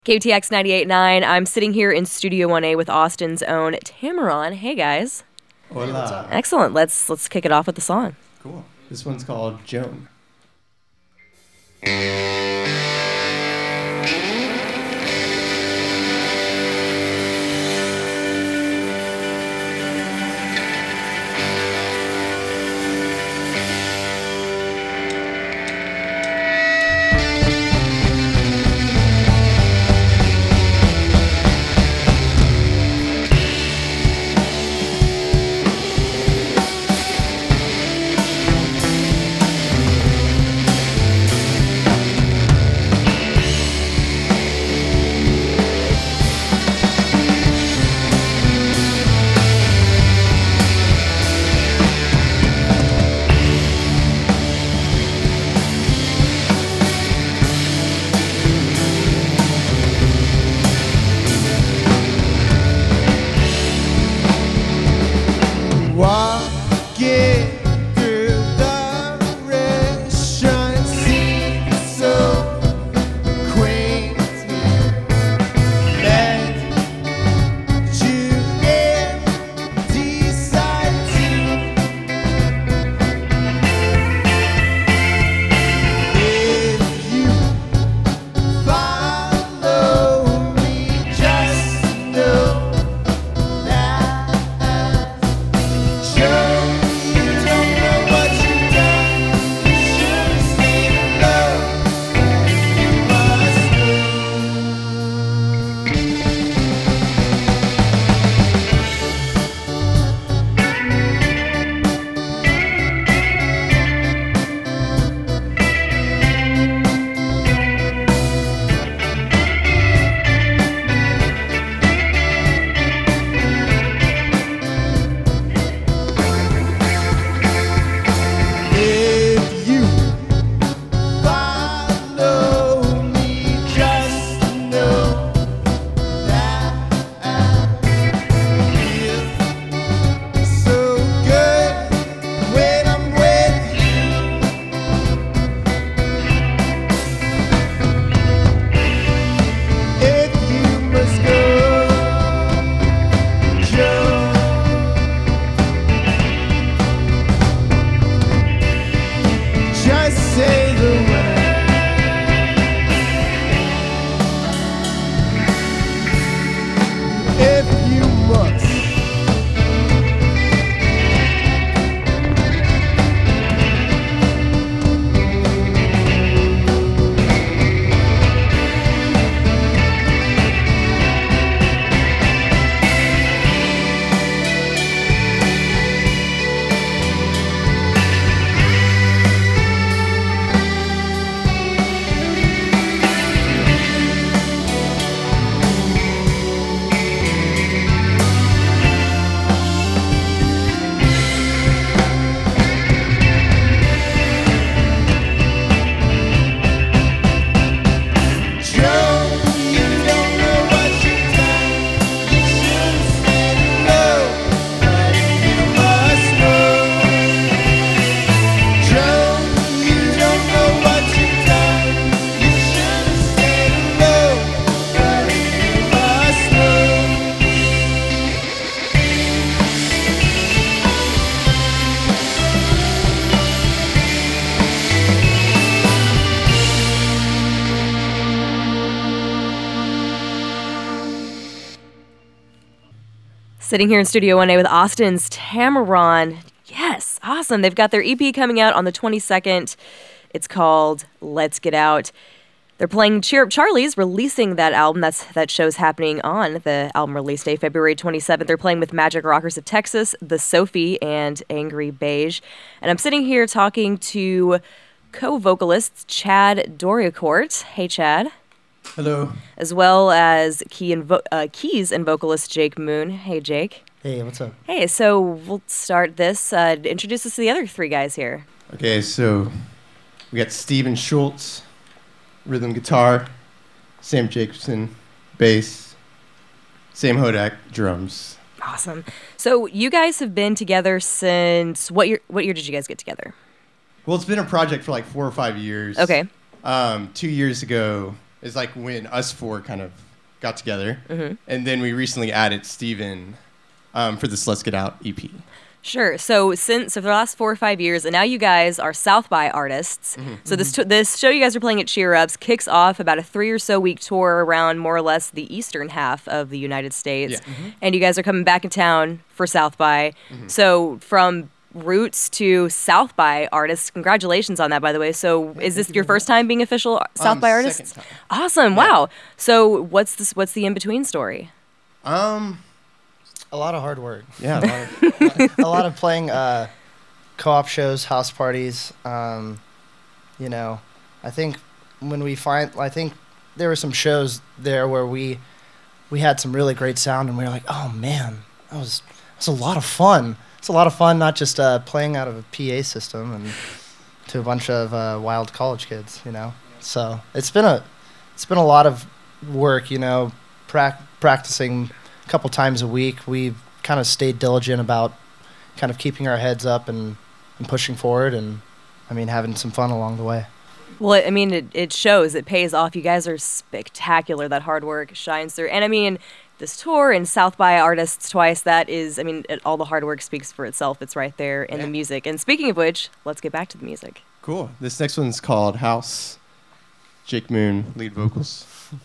KTX 98.9. I'm sitting here in Studio 1A with Austin's own Tamarron. Hey, guys. Hola. Excellent. Let's kick it off with the song. Cool. This one's called Joan. Walking through the restaurant scene, so quaint. Met you empty side if you follow me, just know that if you follow me, just know that I feel so good when I'm with you. If you must go, Joe. Just say the word. If you must. Sitting here in Studio 1A with Austin's Tamarron. Yes, awesome. They've got their EP coming out on the 22nd. It's called Let's Get Out. They're playing Cheer Up Charlie's, releasing that album. That show's happening on the album release day, February 27th. They're playing with Magic Rockers of Texas, The Sophie, and Angry Beige. And I'm sitting here talking to co-vocalists Chad Doriacourt. Hey, Chad. Hello. As well as keys and vocalist Jake Moon. Hey, Jake. Hey, what's up? Hey, so we'll start this. Introduce us to the other three guys here. Okay, so we got Steven Schultz, rhythm guitar, Sam Jacobson, bass, Sam Hodak, drums. Awesome. So you guys have been together since what year? What year did you guys get together? Well, it's been a project for like 4 or 5 years. Okay. 2 years ago, is like when us four kind of got together. Mm-hmm. And then we recently added Steven for this Let's Get Out EP. Sure. So for the last 4 or 5 years, and now you guys are South by artists. Mm-hmm. So this show you guys are playing at Cheer Ups kicks off about a 3 or so week tour around more or less the eastern half of the United States. Yeah. Mm-hmm. And you guys are coming back in town for South by. So from roots to South by artists, congratulations on that, by the way. So is this your first time being official South by artists? Second time. Awesome. Yeah. Wow. So what's the in-between story? A lot of hard work. Yeah. A lot of playing co-op shows, house parties. I think I think there were some shows there where we had some really great sound, and we were like, oh man, that was a lot of fun. It's a lot of fun, not just playing out of a PA system and to a bunch of wild college kids, So it's been a lot of work, practicing a couple times a week. We've kind of stayed diligent about kind of keeping our heads up and pushing forward, and having some fun along the way. Well, it shows. It pays off. You guys are spectacular. That hard work shines through. And this tour and South by Artists twice, that is, all the hard work speaks for itself. It's right there in the music. And speaking of which, let's get back to the music. Cool. This next one's called House. Jake Moon, lead vocals.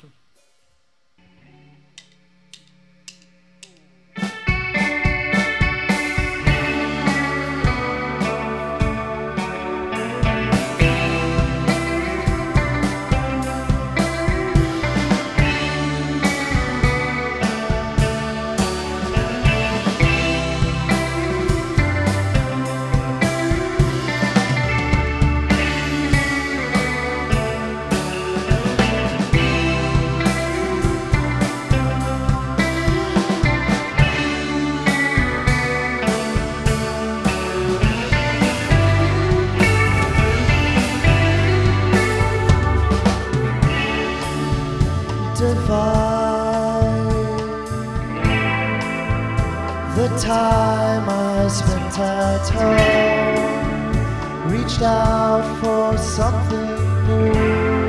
The time I spent at home, reached out for something new,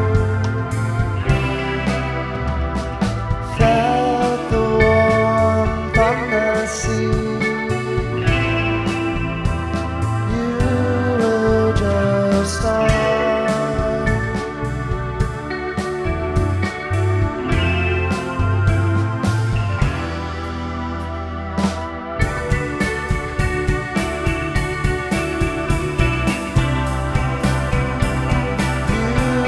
felt the warmth on the sea. You were just on. You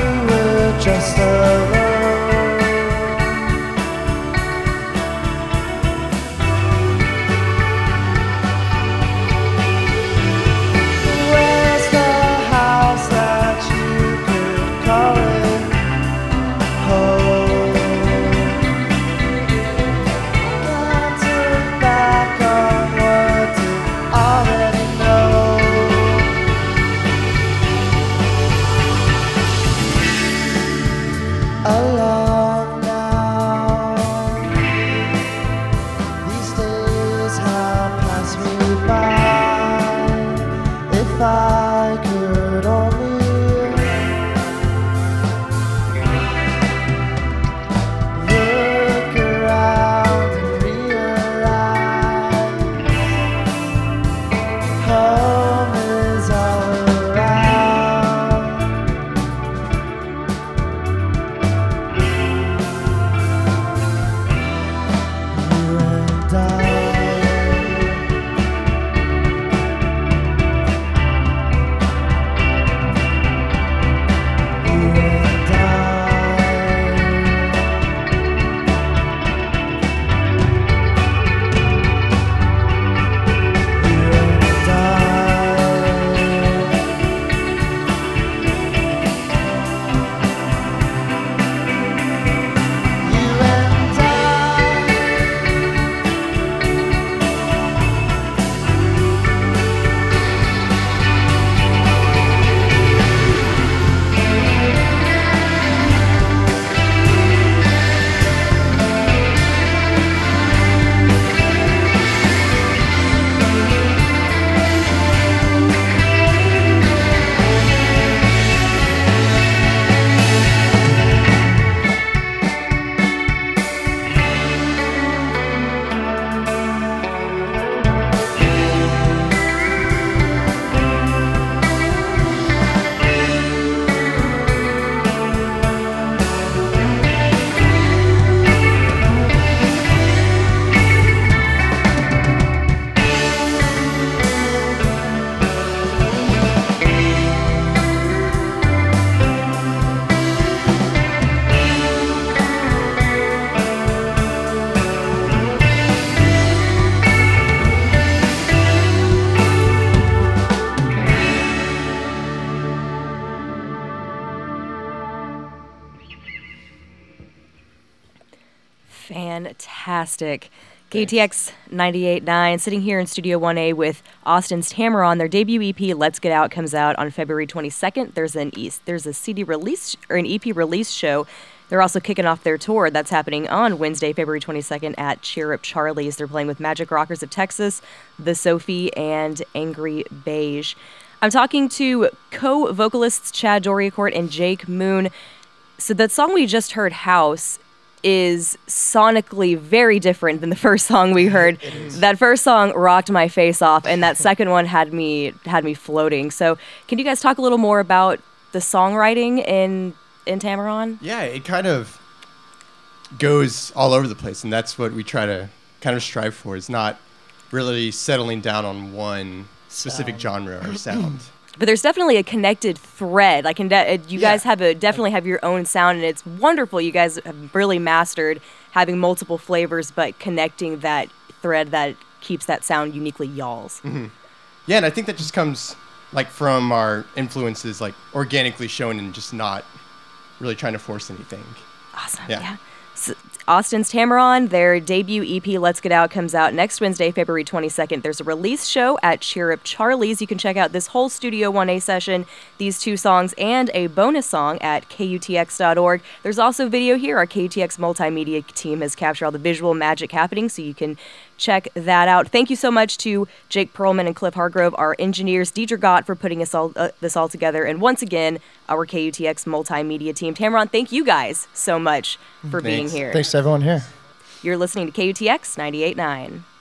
Fantastic. KUTX 98.9, sitting here in Studio 1A with Austin's Tamarron. Their debut EP, Let's Get Out, comes out on February 22nd. There's a CD release or an EP release show. They're also kicking off their tour. That's happening on Wednesday, February 22nd at Cheer Up Charlie's. They're playing with Magic Rockers of Texas, The Sophie, and Angry Beige. I'm talking to co-vocalists Chad Doriacourt and Jake Moon. So that song we just heard, House, is sonically very different than the first song we heard. That first song rocked my face off, and that second one had me floating. So can you guys talk a little more about the songwriting in Tamarron? Yeah, it kind of goes all over the place, and that's what we try to kind of strive for, is not really settling down on one specific genre or sound. But there's definitely a connected thread. You guys definitely have your own sound, and it's wonderful. You guys have really mastered having multiple flavors, but connecting that thread that keeps that sound uniquely y'all's. Mm-hmm. Yeah, and I think that just comes like from our influences, like organically showing and just not really trying to force anything. Awesome. Yeah. So, Austin's Tamarron, their debut EP, Let's Get Out, comes out next Wednesday, February 22nd. There's a release show at Cheer Up Charlie's. You can check out this whole Studio 1A session, these 2 songs, and a bonus song at KUTX.org. There's also video here. Our KUTX multimedia team has captured all the visual magic happening, so you can check that out. Thank you so much to Jake Perlman and Cliff Hargrove, our engineers, Deidre Gott for putting this all together, and once again, our KUTX multimedia team. Tamarron, thank you guys so much for being here. Thanks to everyone here. You're listening to KUTX 98.9.